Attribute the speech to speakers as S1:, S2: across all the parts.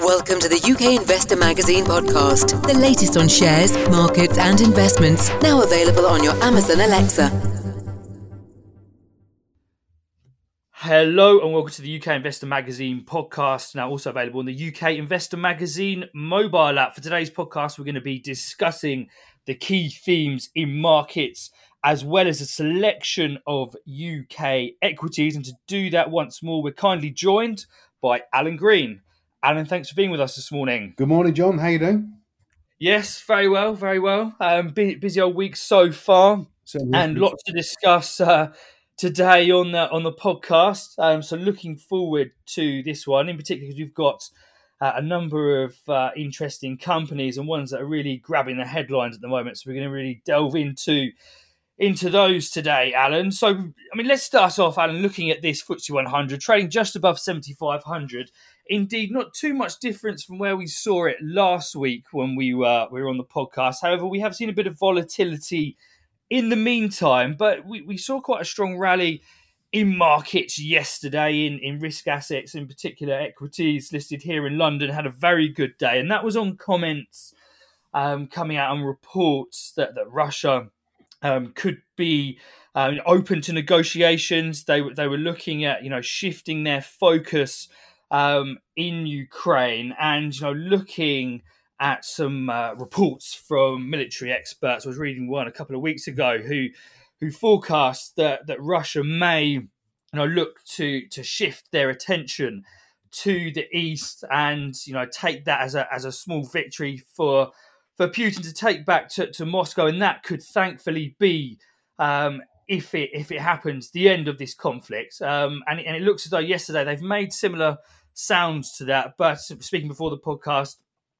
S1: Welcome to the UK Investor Magazine podcast, the latest on shares, markets and investments, now available on your Amazon Alexa.
S2: Hello and welcome to the UK Investor Magazine podcast, now also available on the UK Investor Magazine mobile app. For today's podcast, we're going to be discussing the key themes in markets as well as a selection of UK equities. And to do that once more, we're kindly joined by Alan Green. Alan, thanks for being with us this morning.
S3: Good morning, John. How you doing?
S2: Yes, very well, very well. Busy old week so far, and lots to discuss today on the podcast. So looking forward to this one, in particular because we've got a number of interesting companies and ones that are really grabbing the headlines at the moment. So we're going to really delve into those today, Alan. So, I mean, let's start off, Alan, looking at this FTSE 100, trading just above 7,500. Indeed, not too much difference from where we saw it last week when we were on the podcast. However, we have seen a bit of volatility in the meantime, but we saw quite a strong rally in markets yesterday in risk assets, in particular equities listed here in London, had a very good day. And that was on comments coming out on reports that Russia could be open to negotiations. They were looking at shifting their focus in Ukraine and looking at some reports from military experts. I was reading one a couple of weeks ago who forecast that Russia may look to shift their attention to the east and take that as a small victory for Putin to take back to Moscow, and that could thankfully be, if it happens, the end of this conflict. And it looks as though yesterday they've made similar sounds to that. But speaking before the podcast,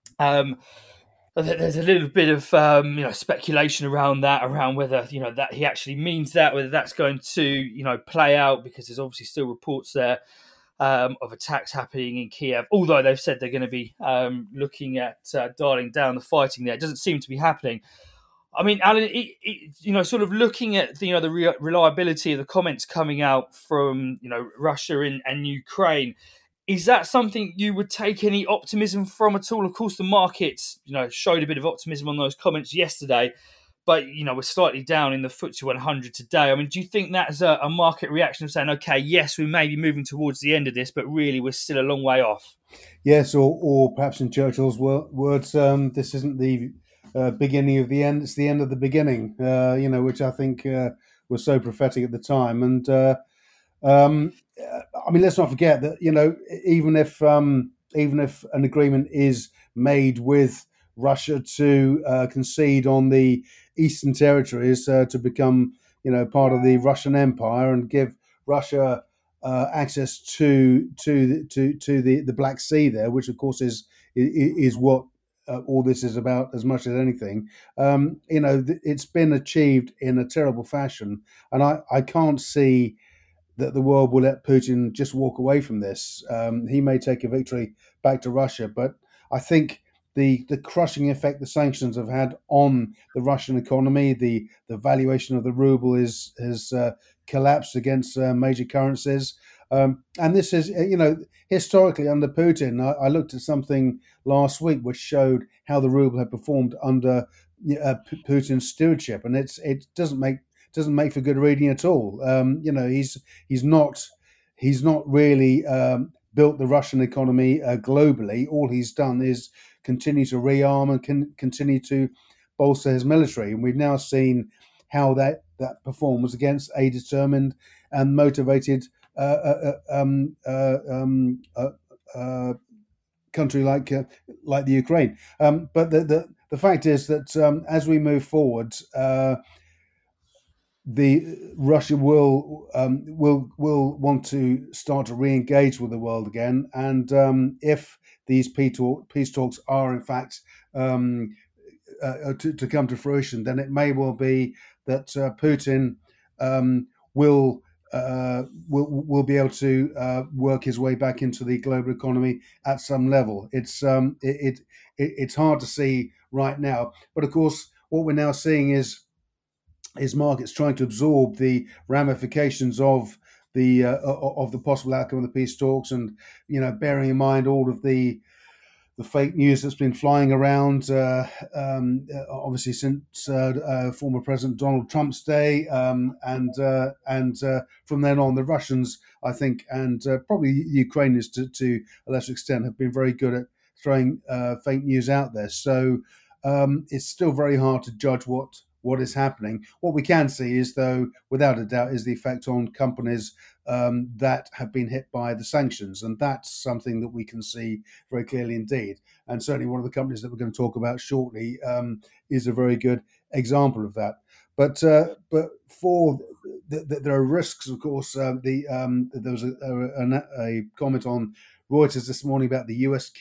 S2: there's a little bit of speculation around whether that he actually means that, whether that's going to play out, because there's obviously still reports there of attacks happening in Kiev, although they've said they're going to be looking at dialing down the fighting there. It doesn't seem to be happening. I mean, Alan, sort of looking at the reliability of the comments coming out from Russia and Ukraine, is that something you would take any optimism from at all? Of course, the markets showed a bit of optimism on those comments yesterday, but we're slightly down in the FTSE 100 today. I mean, do you think that's a market reaction of saying, okay, yes, we may be moving towards the end of this, but really we're still a long way off?
S3: Yes, or perhaps in Churchill's words, this isn't the beginning of the end; it's the end of the beginning. Which I think was so prophetic at the time. And I mean, let's not forget that even if an agreement is made with Russia to concede on the eastern territories to become, part of the Russian Empire and give Russia access to the Black Sea there, which of course is what all this is about as much as anything. It's been achieved in a terrible fashion, and I can't see that the world will let Putin just walk away from this. He may take a victory back to Russia, but I think the crushing effect the sanctions have had on the Russian economy, the valuation of the ruble has collapsed against major currencies. And this is, historically under Putin, I looked at something last week which showed how the ruble had performed under Putin's stewardship, and it doesn't make for good reading at all. He's not really built the Russian economy globally. All he's done is continue to rearm and continue to bolster his military, and we've now seen how that performs against a determined and motivated country like the Ukraine. But the fact is that as we move forward, Russia will want to start to re-engage with the world again, and if these peace talks are in fact to come to fruition, then it may well be that Putin will be able to work his way back into the global economy at some level. It's hard to see right now, but of course, what we're now seeing is markets trying to absorb the ramifications of the possible outcome of the peace talks, and bearing in mind all of the the fake news that's been flying around, obviously since former President Donald Trump's day, and from then on, the Russians, I think, and probably the Ukrainians to a lesser extent, have been very good at throwing fake news out there. So it's still very hard to judge what is happening. What we can see is, though, without a doubt, is the effect on companies that have been hit by the sanctions. And that's something that we can see very clearly indeed. And certainly one of the companies that we're going to talk about shortly is a very good example of that. But for there are risks, of course. There was a comment on Reuters this morning about the US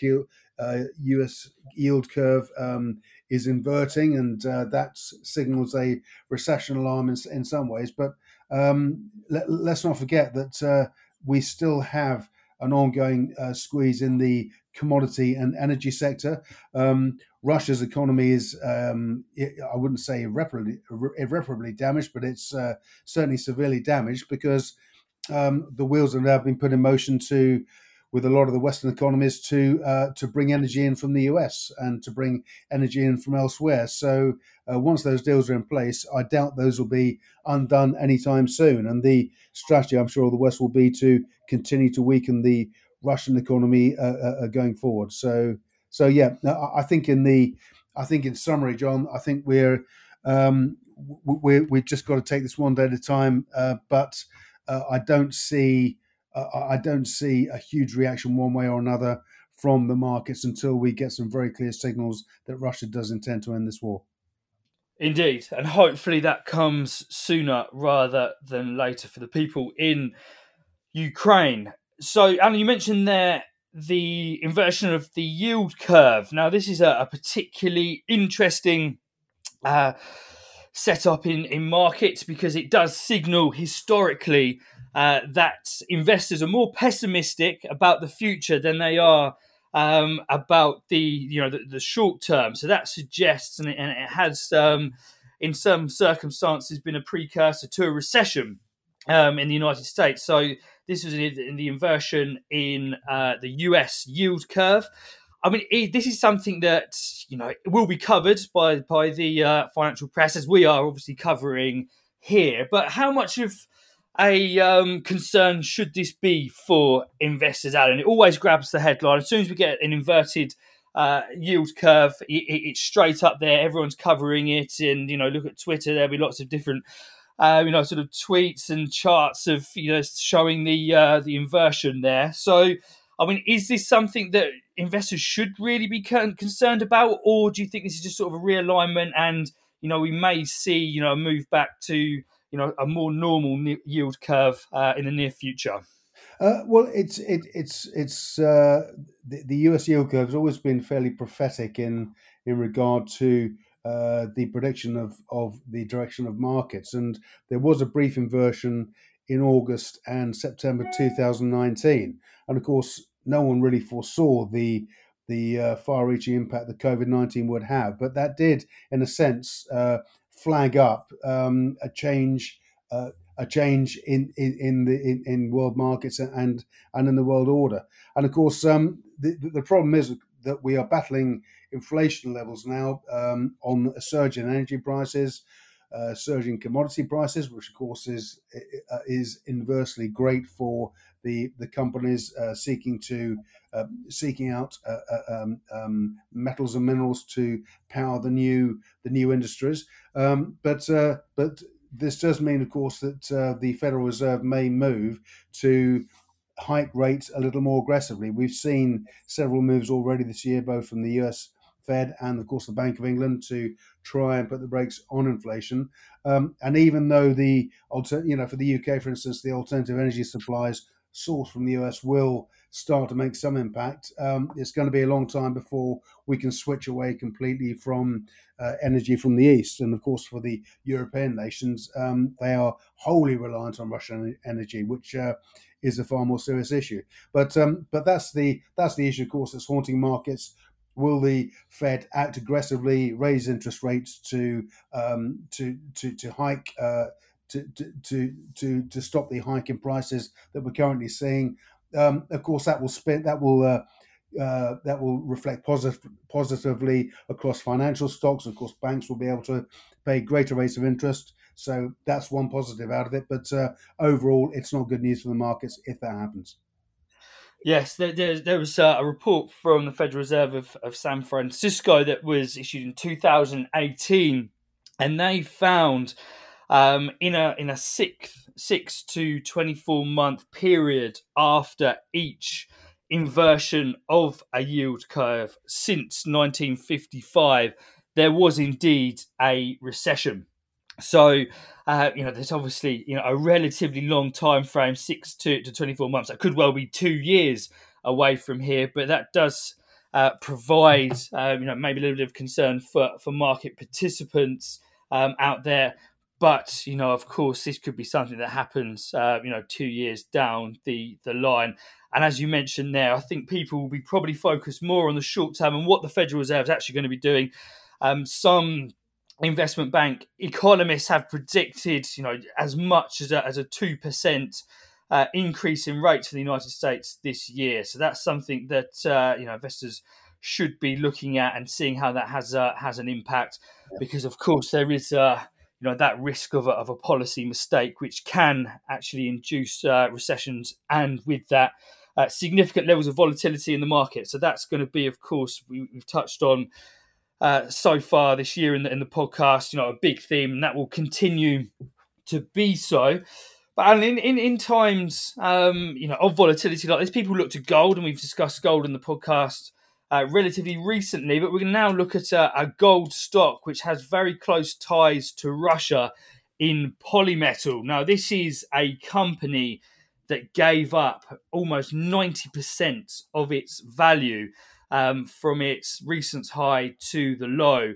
S3: yield curve is inverting, and that signals a recession alarm in some ways. But let's not forget that we still have an ongoing squeeze in the commodity and energy sector. Russia's economy is, I wouldn't say irreparably damaged, but it's certainly severely damaged because the wheels have now been put in motion with a lot of the Western economies to bring energy in from the US and to bring energy in from elsewhere. So once those deals are in place, I doubt those will be undone anytime soon. And the strategy, I'm sure, of the West will be to continue to weaken the Russian economy going forward. So yeah, I think in summary, John, I think we've just got to take this one day at a time. But I don't see a huge reaction one way or another from the markets until we get some very clear signals that Russia does intend to end this war.
S2: Indeed, and hopefully that comes sooner rather than later for the people in Ukraine. So, Alan, you mentioned there the inversion of the yield curve. Now, this is a particularly interesting setup in markets because it does signal historically that investors are more pessimistic about the future than they are about the short term. So that suggests, and it has in some circumstances been a precursor to a recession in the United States. So this was in the inversion in the US yield curve. I mean, this is something that will be covered by the financial press, as we are obviously covering here. But how much of a concern should this be for investors, Alan? It always grabs the headline. As soon as we get an inverted yield curve, it's straight up there. Everyone's covering it. And, look at Twitter. There'll be lots of different, sort of tweets and charts of, showing the inversion there. So, I mean, is this something that investors should really be concerned about? Or do you think this is just sort of a realignment and, we may see, a move back to, a more normal yield curve in the near future?
S3: Well, the US yield curve has always been fairly prophetic in regard to the prediction of the direction of markets, and there was a brief inversion in August and September 2019, and of course, no one really foresaw the far-reaching impact that COVID-19 would have, but that did, in a sense, flag up a change in world markets and in the world order. And of course, the problem is that we are battling inflation levels now on a surge in energy prices, surging commodity prices, which of course is inversely great for the companies seeking out metals and minerals to power the new industries. But this does mean, of course, that the Federal Reserve may move to hike rates a little more aggressively. We've seen several moves already this year, both from the US Fed and, of course, the Bank of England to try and put the brakes on inflation. And even though for the UK, for instance, the alternative energy supplies sourced from the US will start to make some impact, it's going to be a long time before we can switch away completely from energy from the East. And of course, for the European nations, they are wholly reliant on Russian energy, which is a far more serious issue. But that's the issue, of course, that's haunting markets. Will the Fed act aggressively, raise interest rates to hike to stop the hike in prices that we're currently seeing? Of course, that will that will reflect positively across financial stocks. Of course, banks will be able to pay greater rates of interest. So that's one positive out of it. But overall, it's not good news for the markets if that happens.
S2: Yes, there was a report from the Federal Reserve of San Francisco that was issued in 2018, and they found in a six to 24 month period after each inversion of a yield curve since 1955, there was indeed a recession. So, there's obviously a relatively long time frame, 6 to 24 months. That could well be 2 years away from here, but that does provide maybe a little bit of concern for market participants out there. But of course, this could be something that happens 2 years down the line. And as you mentioned there, I think people will be probably focused more on the short term and what the Federal Reserve is actually going to be doing. Some investment bank economists have predicted, as much as a 2% increase in rates for the United States this year. So that's something that investors should be looking at and seeing how that has an impact, because of course there is that risk of a policy mistake, which can actually induce recessions, and with that significant levels of volatility in the market. So that's going to be, of course, we've touched on so far this year in the podcast, a big theme, and that will continue to be so. But in times, of volatility like this, people look to gold, and we've discussed gold in the podcast relatively recently. But we're going to now look at a gold stock which has very close ties to Russia in Polymetal. Now, this is a company that gave up almost 90% of its value from its recent high to the low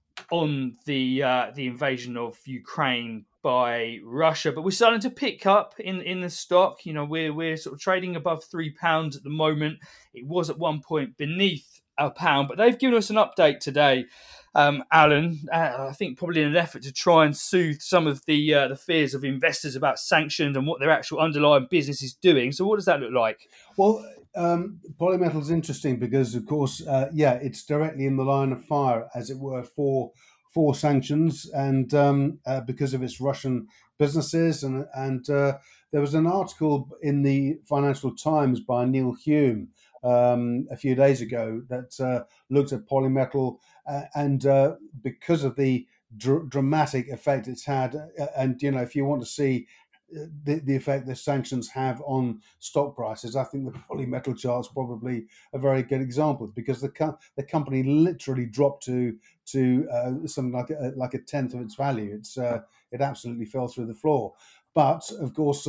S2: on the invasion of Ukraine by Russia. But we're starting to pick up in the stock. We're sort of trading above £3 at the moment. It was at one point beneath £1, but they've given us an update today, Alan. I think probably in an effort to try and soothe some of the fears of investors about sanctions and what their actual underlying business is doing. So what does that look like?
S3: Well, Polymetal is interesting because, of course, it's directly in the line of fire, as it were, for sanctions, and because of its Russian businesses. And there was an article in the Financial Times by Neil Hume a few days ago that looked at Polymetal, and because of the dramatic effect it's had, and if you want to see the effect the sanctions have on stock prices, I think the Polymetal chart's probably a very good example, because the company literally dropped to something like a tenth of its value. It absolutely fell through the floor. But of course,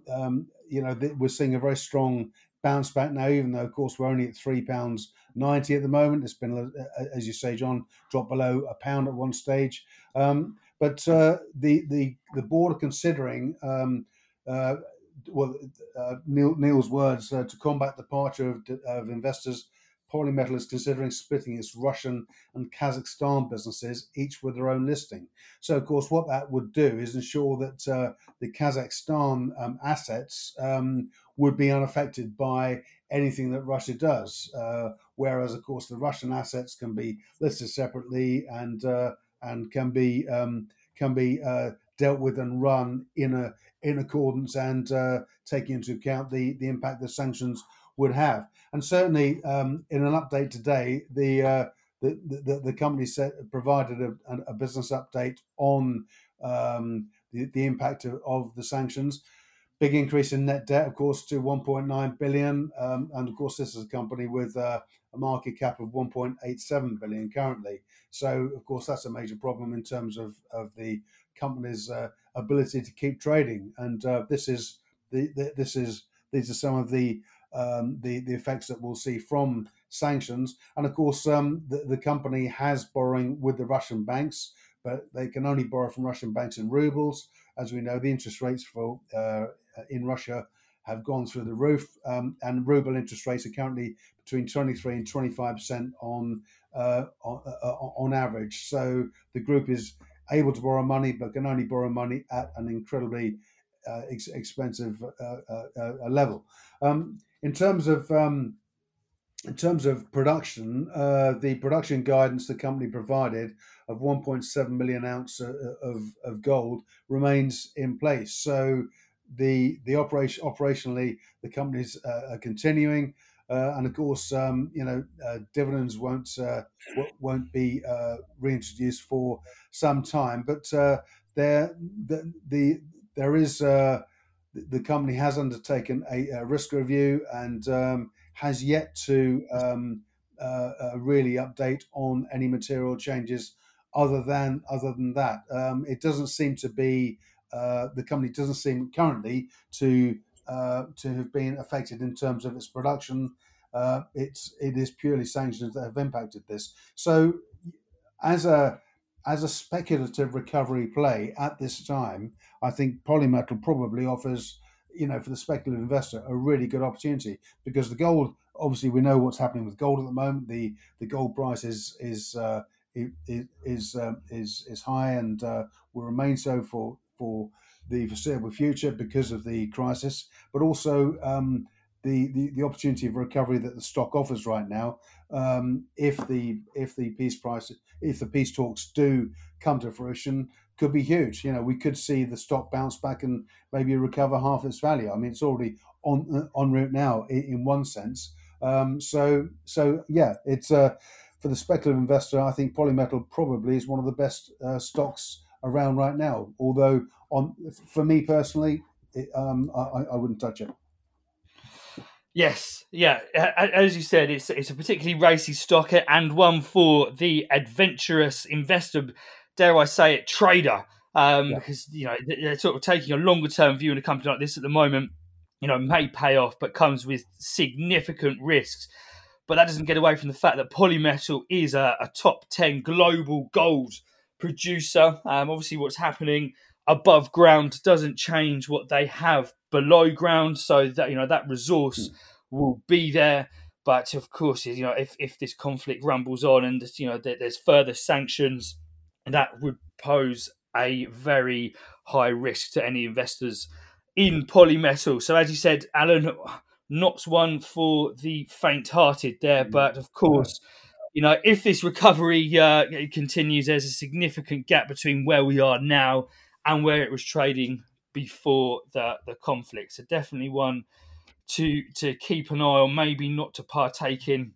S3: we're seeing a very strong bounce back now, even though, of course, we're only at £3.90 at the moment. It's been, as you say, John, dropped below £1 at one stage. But the board are considering, Neil's words, to combat the departure of investors, Polymetal is considering splitting its Russian and Kazakhstan businesses, each with their own listing. So, of course, what that would do is ensure that the Kazakhstan assets would be unaffected by anything that Russia does, whereas, of course, the Russian assets can be listed separately and can be dealt with and run in accordance, and taking into account the impact the sanctions would have. And certainly, in an update today, the company provided a business update on the impact of the sanctions. Big increase in net debt, of course, to 1.9 billion, and of course, this is a company with a market cap of 1.87 billion currently. So, of course, that's a major problem in terms of the company's ability to keep trading. And these are some of the effects that we'll see from sanctions. And of course, the company has borrowing with the Russian banks, but they can only borrow from Russian banks in rubles. As we know, the interest rates for in Russia have gone through the roof, and ruble interest rates are currently between 23 and 25% on average. So the group is able to borrow money, but can only borrow money at an incredibly expensive level. In terms of in terms of production, the production guidance the company provided of 1.7 million ounce of gold remains in place. So the operationally the company's are continuing, and of course dividends won't be reintroduced for some time. But there is the company has undertaken a risk review and has yet to really update on any material changes. Other than that, it doesn't seem to be the company doesn't seem currently to have been affected in terms of its production. It is purely sanctions that have impacted this. So, as a speculative recovery play at this time, I think Polymetal probably offers, for the speculative investor, a really good opportunity, because the gold, obviously, we know what's happening with gold at the moment. The gold price is high and will remain so for the foreseeable future because of the crisis, but also the opportunity of recovery that the stock offers right now, if the peace talks do come to fruition, could be huge. We could see the stock bounce back and maybe recover half its value. I mean, it's already en route now in one sense. So yeah, it's for the speculative investor. I think Polymetal probably is one of the best stocks around right now. Although, for me personally, I wouldn't touch it.
S2: Yes, yeah. As you said, it's a particularly racy stock and one for the adventurous investor, dare I say it, trader. Because they're sort of taking a longer term view in a company like this at the moment. May pay off, but comes with significant risks. But that doesn't get away from the fact that Polymetal is a top 10 global gold producer. Obviously, what's happening above ground doesn't change what they have below ground, so that that resource will be there. But of course, if this conflict rumbles on and there's further sanctions, that would pose a very high risk to any investors in Polymetal. So as you said, Alan, not one for the faint-hearted there, but of course, if this recovery continues, there's a significant gap between where we are now and where it was trading before the conflict. So definitely one to keep an eye on, maybe not to partake in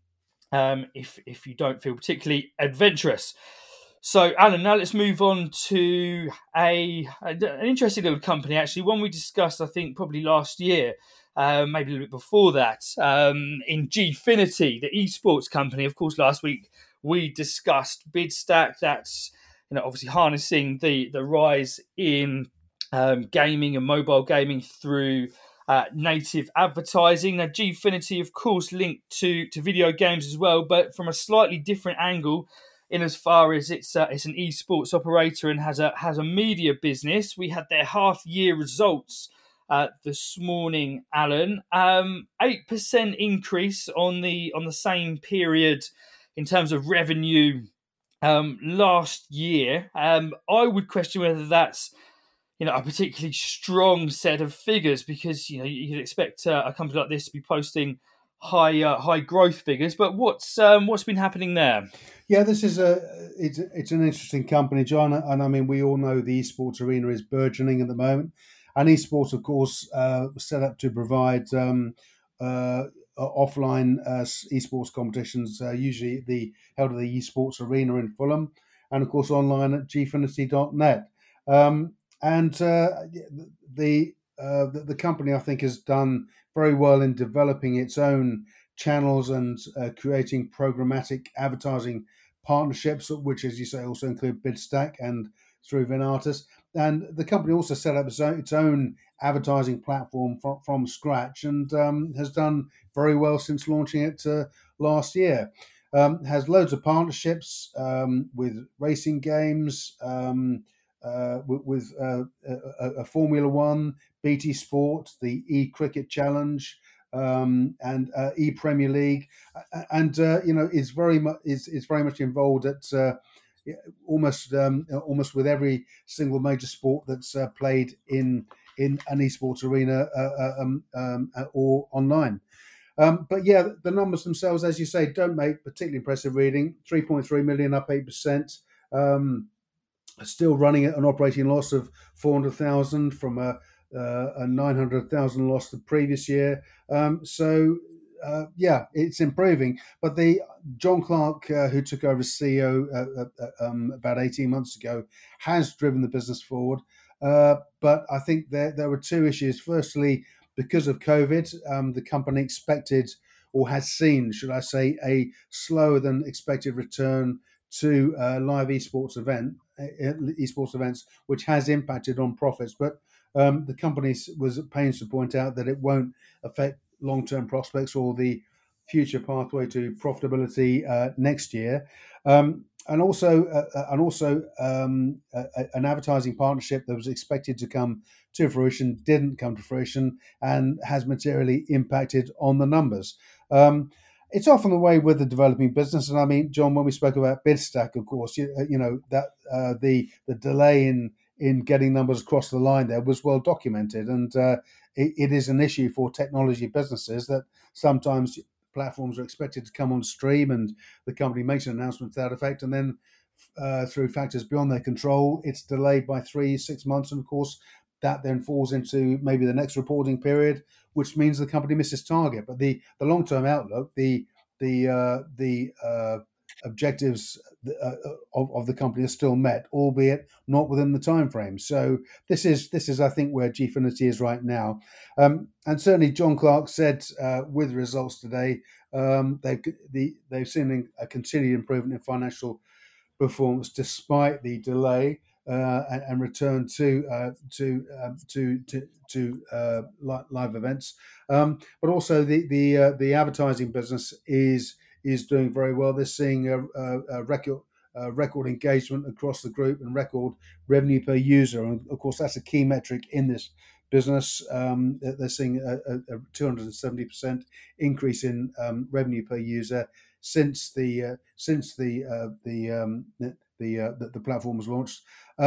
S2: if you don't feel particularly adventurous. So, Alan, now let's move on to an interesting little company, actually, one we discussed, I think, probably last year, maybe a little bit before that, in Gfinity, the esports company. Of course, last week we discussed BidStack. That's obviously harnessing the rise in gaming and mobile gaming through native advertising. Now, Gfinity, of course, linked to video games as well, but from a slightly different angle, in as far as it's an esports operator and has a media business. We had their half-year results this morning, Alan. 8% increase on the same period in terms of revenue last year. I would question whether that's a particularly strong set of figures, because you'd expect a company like this to be posting high growth figures. But what's been happening there?
S3: Yeah, this is it's an interesting company, John, and I mean, we all know the esports arena is burgeoning at the moment, and esports, of course, was set up to provide offline esports competitions, usually held at the esports arena in Fulham, and of course online at gfinity.net. And the company, I think, has done very well in developing its own channels and creating programmatic advertising partnerships, which, as you say, also include BidStack and through Venatus. And the company also set up its own advertising platform from scratch, and has done very well since launching it last year. Has loads of partnerships with racing games, with a Formula One, BT Sport, the E-Cricket Challenge, and E-Premier League, and is very much involved at almost with every single major sport that's played in an esports arena or online. But yeah, the numbers themselves, as you say, don't make particularly impressive reading. 3.3 million, up 8%. Still running at an operating loss of 400,000 from a 900,000 loss the previous year. Yeah, it's improving. But the John Clark, who took over as CEO about 18 months ago, has driven the business forward. But I think there were two issues. Firstly, because of COVID, the company expected, or has seen, should I say, a slower than expected return to live esports events, which has impacted on profits. But the company was at pains to point out that it won't affect long-term prospects or the future pathway to profitability next year. And also an advertising partnership that was expected to come to fruition didn't come to fruition and has materially impacted on the numbers. It's often the way with the developing business, and I mean, John, when we spoke about BidStack, of course, you know that the delay in getting numbers across the line there was well documented, and it is an issue for technology businesses that sometimes platforms are expected to come on stream, and the company makes an announcement to that effect, and then through factors beyond their control, it's delayed by 3-6 months, and of course, that then falls into maybe the next reporting period, which means the company misses target. But the long-term outlook, the objectives of the company are still met, albeit not within the time frame. So this is I think where Gfinity is right now, and certainly John Clark said with results today, they've seen a continued improvement in financial performance despite the delay and return to live events. But also the advertising business is doing very well. They're seeing a record engagement across the group and record revenue per user. And of course, that's a key metric in this business. They're seeing a 270% increase in revenue per user since the platform was launched.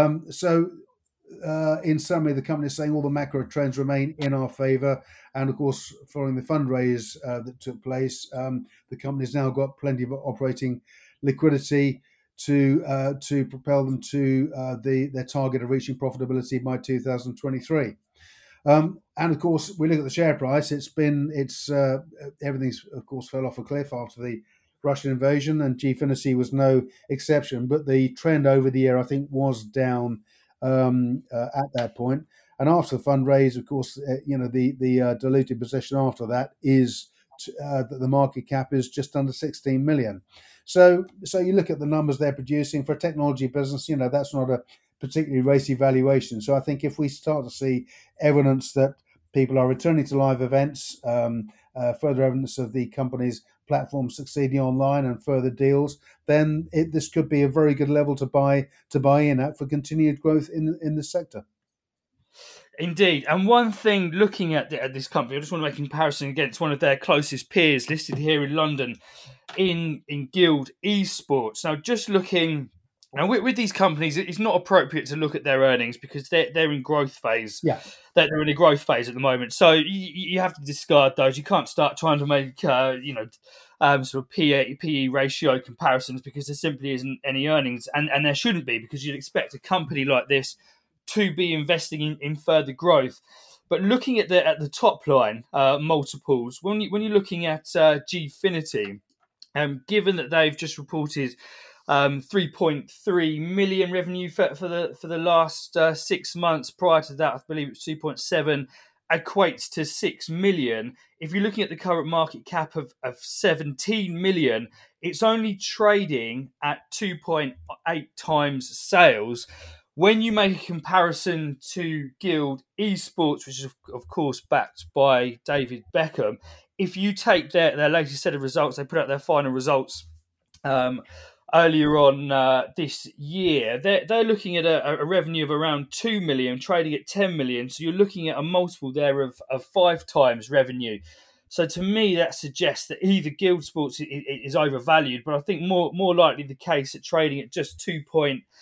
S3: In summary, the company is saying all the macro trends remain in our favour, and of course, following the fundraise that took place, the company's now got plenty of operating liquidity to propel them to their target of reaching profitability by 2023. And of course, we look at the share price. Everything's of course fell off a cliff after the Russian invasion, and Gfinity was no exception. But the trend over the year, I think, was down at that point. And after the fundraise, of course, the diluted position after that is that the market cap is just under 16 million. So you look at the numbers they're producing for a technology business. That's not a particularly racy valuation. So I think if we start to see evidence that people are returning to live events, further evidence of the company's platform succeeding online and further deals, then this could be a very good level to buy in at for continued growth in the sector.
S2: Indeed. And one thing, looking at this company, I just want to make a comparison against one of their closest peers listed here in London in Guild Esports. Now, just looking... Now, with these companies, it's not appropriate to look at their earnings because they're in growth phase.
S3: Yeah,
S2: they're in a growth phase at the moment. So you have to discard those. You can't start trying to make sort of PE ratio comparisons because there simply isn't any earnings, and there shouldn't be, because you'd expect a company like this to be investing in further growth. But looking at the top line multiples, when you're looking at Gfinity, given that they've just reported 3.3 million revenue for the last 6 months. Prior to that, I believe it was 2.7, equates to 6 million. If you're looking at the current market cap of 17 million, it's only trading at 2.8 times sales. When you make a comparison to Guild Esports, which is of course backed by David Beckham, if you take their latest set of results, they put out their final results earlier on this year, they're looking at a revenue of around 2 million, trading at 10 million. So you're looking at a multiple there of 5 times revenue. So to me, that suggests that either Guild Sports is overvalued, but I think more likely the case at trading at just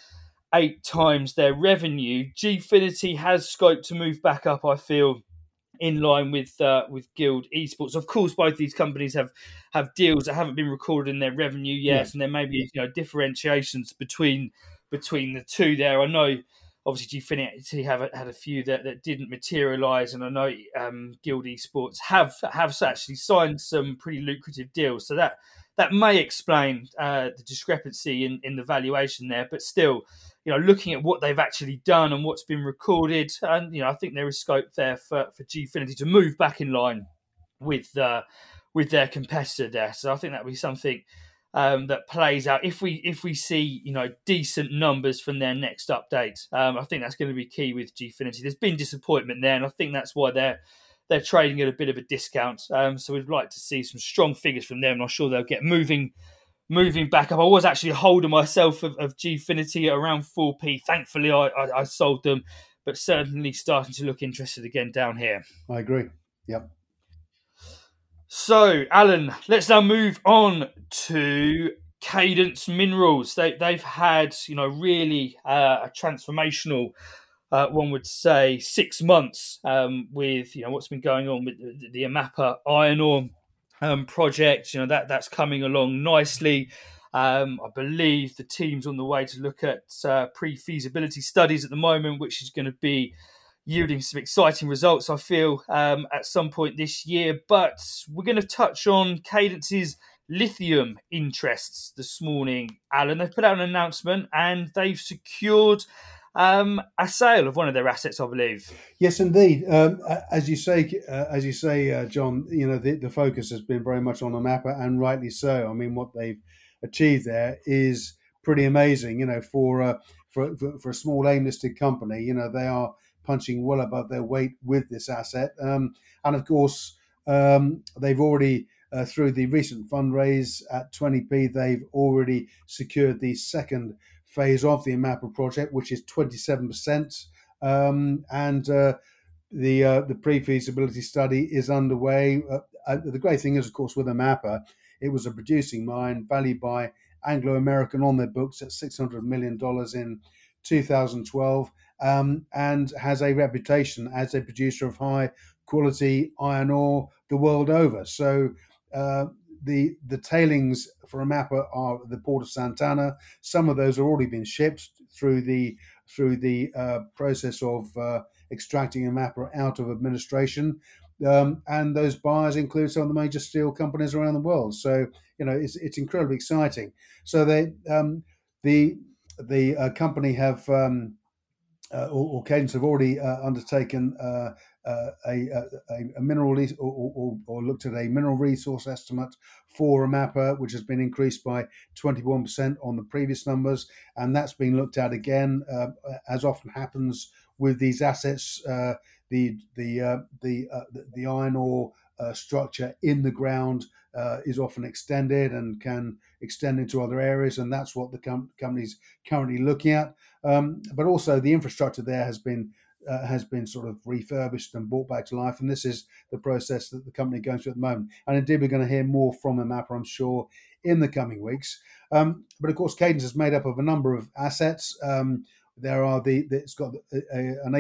S2: 2.8 times their revenue. Gfinity has scope to move back up, I feel, in line with Guild Esports. Of course, both these companies have deals that haven't been recorded in their revenue yet, and there may be differentiations between the two there. I know obviously Gfinity had a few that didn't materialise, and I know Guild Esports have actually signed some pretty lucrative deals, so that may explain the discrepancy in the valuation there. But still, looking at what they've actually done and what's been recorded, and I think there is scope there for Gfinity to move back in line with their competitor there. So I think that would be something that plays out if we see decent numbers from their next update. I think that's going to be key with Gfinity. There's been disappointment there, and I think that's why they're trading at a bit of a discount. So we'd like to see some strong figures from them, and I'm sure they'll get moving back up. I was actually a holder myself of Gfinity at around 4p. Thankfully, I sold them, but certainly starting to look interested again down here.
S3: I agree. Yep.
S2: So, Alan, let's now move on to Cadence Minerals. They've had, really a transformational, one would say, 6 months with, what's been going on with the Amapa iron ore project. That's coming along nicely. I believe the team's on the way to look at pre-feasibility studies at the moment, which is going to be yielding some exciting results, I feel, at some point this year. But we're going to touch on Cadence's lithium interests this morning, Alan. They've put out an announcement and they've secured a sale of one of their assets, I believe.
S3: Yes, indeed. As you say, John, the focus has been very much on Amapa, and rightly so. I mean, what they've achieved there is pretty amazing. For a small AIM-listed company, they are punching well above their weight with this asset. And of course, they've already, through the recent fundraise at 20p, they've already secured the second phase of the Amapa project, which is 27%. And the pre-feasibility study is underway. The great thing is, of course, with Amapa, it was a producing mine valued by Anglo American on their books at $600 million in 2012. And has a reputation as a producer of high quality iron ore the world over. So the tailings for Amapa are the port of Santana. Some of those have already been shipped through the process of extracting Amapa out of administration. And those buyers include some of the major steel companies around the world. So it's incredibly exciting. So the company have or Cadence have already undertaken a mineral lease or looked at a mineral resource estimate for Amapa, which has been increased by 21% on the previous numbers, and that's been looked at again, as often happens with these assets. The iron ore structure in the ground is often extended and can extend into other areas, and that's what the company's currently looking at. But also the infrastructure there has been sort of refurbished and brought back to life, and this is the process that the company is going through at the moment. And indeed, we're going to hear more from Amapa, I'm sure, in the coming weeks. But of course, Cadence is made up of a number of assets. There are it's got an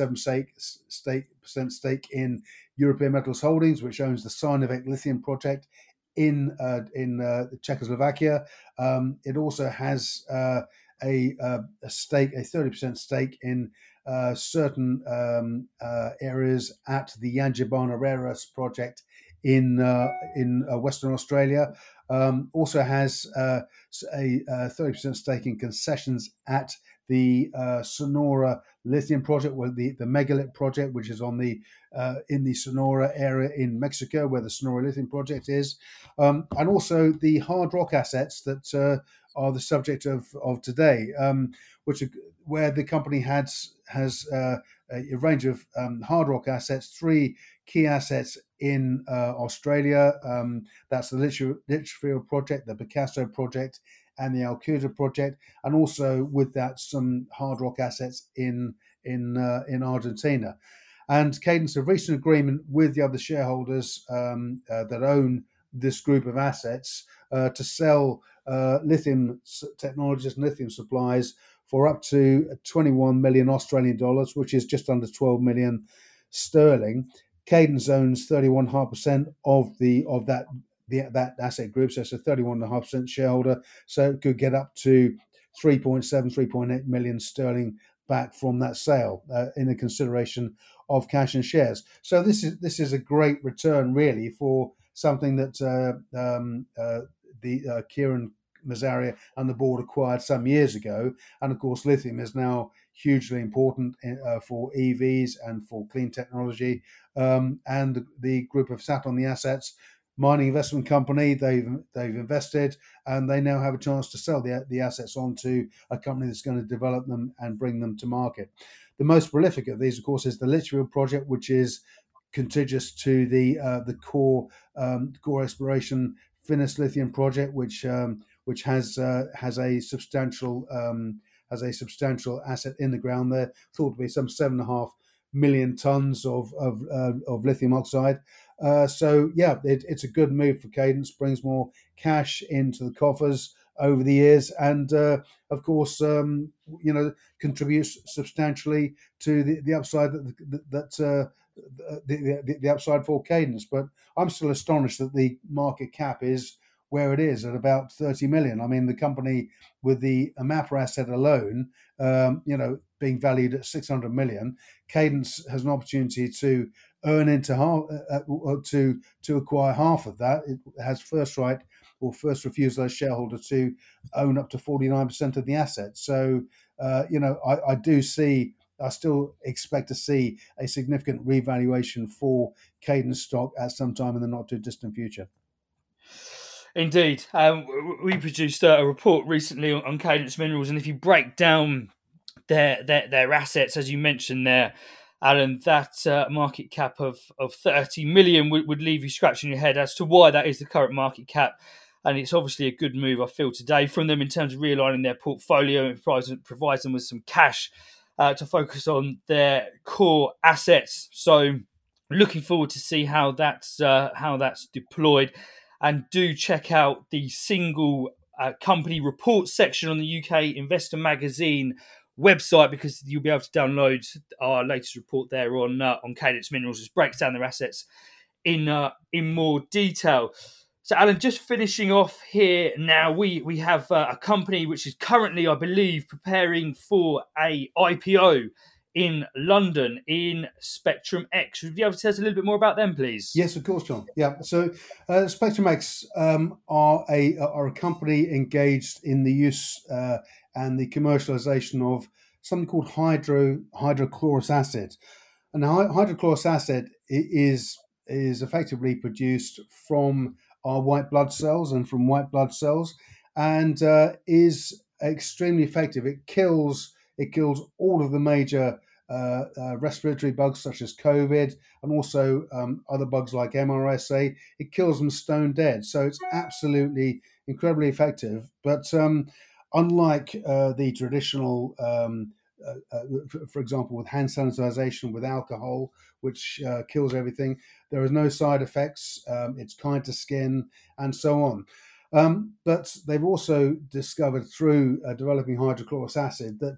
S3: 8.7% stake in European Metals Holdings, which owns the Sinovac lithium project in Czechoslovakia. It also has a stake, a 30% stake in certain areas at the Yangibana Rare Earths project in Western Australia. Also has a 30% stake in concessions at the Sonora lithium project, the Megalith project, which is on the in the Sonora area in Mexico, where the Sonora lithium project is, and also the hard rock assets that are the subject of today, where the company has a range of hard rock assets, 3 key assets in Australia. That's the Litchfield project, the Picasso project, and the Alcuda project, and also with that some hard rock assets in Argentina. And Cadence have reached an agreement with the other shareholders that own this group of assets to sell lithium technologies and lithium supplies for up to 21 million Australian dollars, which is just under 12 million sterling, Cadence owns 31.5% of that asset group, so it's a 31.5% shareholder. So it could get up to 3.8 million sterling back from that sale in a consideration of cash and shares. So this is a great return, really, for something that Kieran Mazaria and the board acquired some years ago. And of course, lithium is now hugely important for EVs and for clean technology. And the group have sat on the assets. Mining investment company, they've invested, and they now have a chance to sell the assets on to a company that's going to develop them and bring them to market. The most prolific of these, of course, is the Litchfield project, which is contiguous to the core exploration Finniss lithium project, which has a substantial asset in the ground there, thought to be some 7.5 million tons of lithium oxide. So yeah, it's a good move for Cadence, brings more cash into the coffers over the years, and of course, contributes substantially to the upside the upside for Cadence. But I'm still astonished that the market cap is where it is at about 30 million. I mean, the company with the Amapá asset alone, being valued at 600 million, Cadence has an opportunity to earn into half, to acquire half of that. It has first right or first refusal as shareholder to own up to 49% of the assets. So, I still expect to see a significant revaluation for Cadence stock at some time in the not too distant future.
S2: Indeed. We produced a report recently on Cadence Minerals, and if you break down their assets, as you mentioned there, Alan, that market cap of 30 million would leave you scratching your head as to why that is the current market cap. And it's obviously a good move, I feel, today from them in terms of realigning their portfolio and provides them with some cash to focus on their core assets. So looking forward to see how that's deployed. And do check out the single company report section on the UK Investor Magazine website, because you'll be able to download our latest report there on Cadence Minerals, which breaks down their assets in more detail. So, Alan, just finishing off here now, we have a company which is currently, I believe, preparing for a IPO in London in Spectrum X. Would you be able to tell us a little bit more about them, please?
S3: Yes, of course, John. Yeah. So Spectrum X are a company engaged in the use and the commercialization of something called hydrochlorous acid. And hydrochlorous acid is effectively produced from our white blood cells and from white blood cells, and is extremely effective. It kills all of the major respiratory bugs such as COVID, and also other bugs like MRSA. It kills them stone dead. So it's absolutely incredibly effective. But unlike the traditional, for example, with hand sanitization with alcohol, which kills everything, there is no side effects. It's kind to skin and so on. But they've also discovered through developing hydrochlorous acid that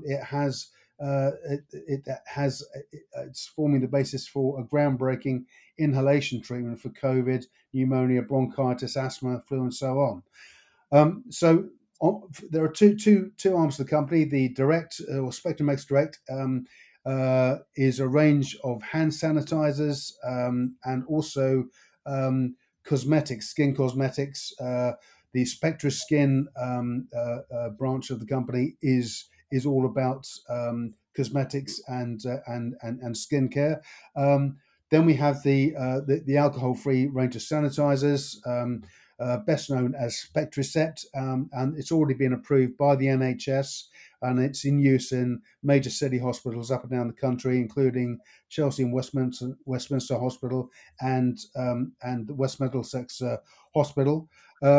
S3: it's forming the basis for a groundbreaking inhalation treatment for COVID, pneumonia, bronchitis, asthma, flu, and so on. So there are two arms of the company. The Direct or Spectrum X Direct is a range of hand sanitizers and also cosmetics, skin cosmetics. The Spectra Skin branch of the company is all about cosmetics and skincare. Then we have the alcohol-free range of sanitizers, best known as Spectracet, and it's already been approved by the NHS, and it's in use in major city hospitals up and down the country, including Chelsea and Westminster Hospital and the West Middlesex Hospital.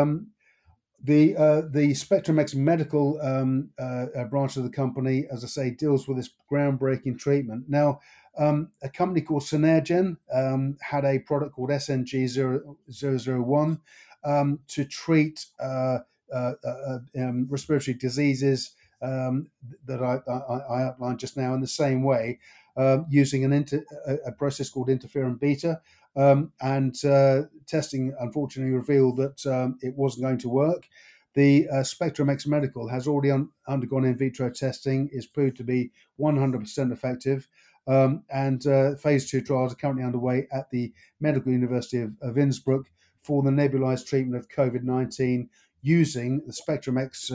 S3: The Spectrum X Medical branch of the company, as I say, deals with this groundbreaking treatment. Now, a company called Synergen had a product called SNG001 to treat respiratory diseases that I outlined just now in the same way. using a process called interferon beta. And testing unfortunately revealed that it wasn't going to work. The SpectrumX Medical has already undergone in vitro testing, is proved to be 100% effective, and phase 2 trials are currently underway at the Medical University of Innsbruck for the nebulized treatment of COVID-19 using the SpectrumX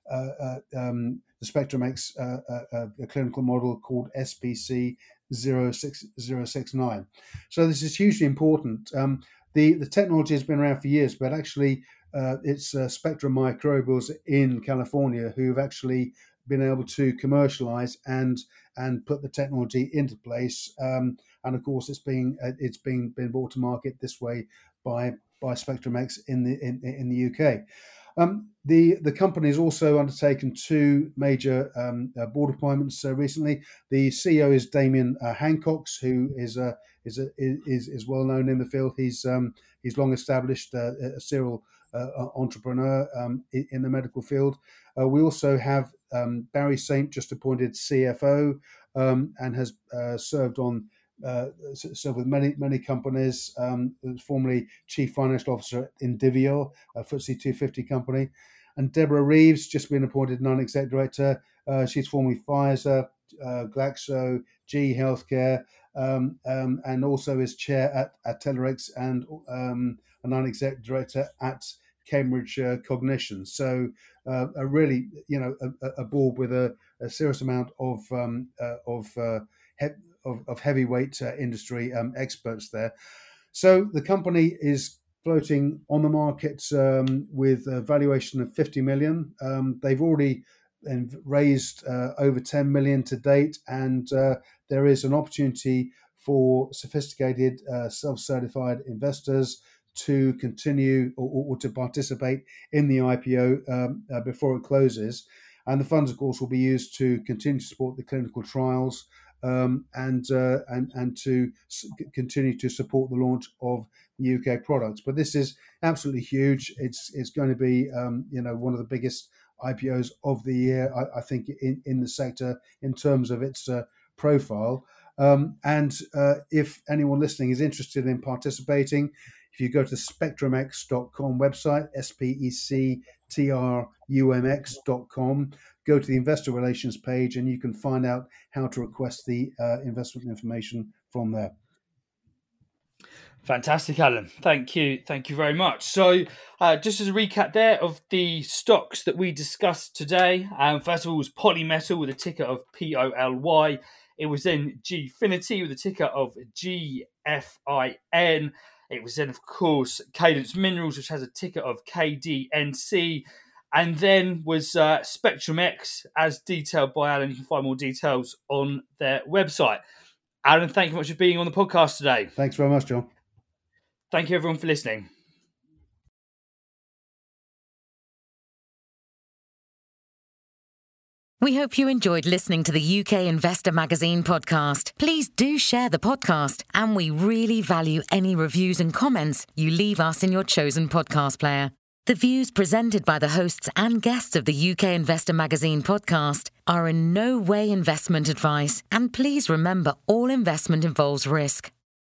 S3: a clinical model called SPC 06069. So this is hugely important. The technology has been around for years, but actually it's Spectrum Microbials in California who've actually been able to commercialize and put the technology into place. And of course, it's been brought to market this way by SpectrumX in the UK. The company has also undertaken 2 major board appointments recently. The CEO is Damien Hancocks, who is well known in the field. He's long established a serial entrepreneur in the medical field. We also have Barry Saint, just appointed CFO, and has served with many companies. Formerly Chief Financial Officer at Indivior, a FTSE 250 company. And Deborah Reeves, just been appointed Non-Exec Director. She's formerly Pfizer, Glaxo, GE Healthcare, and also is Chair at Telerex and a Non-Exec Director at Cambridge Cognition. So a really, a board with a serious amount of heavyweight industry experts there. So the company is floating on the market with a valuation of 50 million. They've already raised over 10 million to date, and there is an opportunity for sophisticated self-certified investors to continue or to participate in the IPO before it closes. And the funds, of course, will be used to continue to support the clinical trials and to continue to support the launch of the UK products. But this is absolutely huge. It's going to be one of the biggest IPOs of the year, I think, in the sector in terms of its profile. And if anyone listening is interested in participating, if you go to spectrumx.com website, spectrumx.com, go to the investor relations page, and you can find out how to request the investment information from there.
S2: Fantastic, Alan. Thank you very much. So just as a recap there of the stocks that we discussed today, first of all was Polymetal with a ticker of POLY. It was then Gfinity with a ticker of GFIN. It was then, of course, Cadence Minerals, which has a ticker of KDNC. And then was SpectrumX, as detailed by Alan. You can find more details on their website. Alan, thank you very much for being on the podcast today.
S3: Thanks very much, John.
S2: Thank you, everyone, for listening.
S1: We hope you enjoyed listening to the UK Investor Magazine podcast. Please do share the podcast, and we really value any reviews and comments you leave us in your chosen podcast player. The views presented by the hosts and guests of the UK Investor Magazine podcast are in no way investment advice, and please remember all investment involves risk.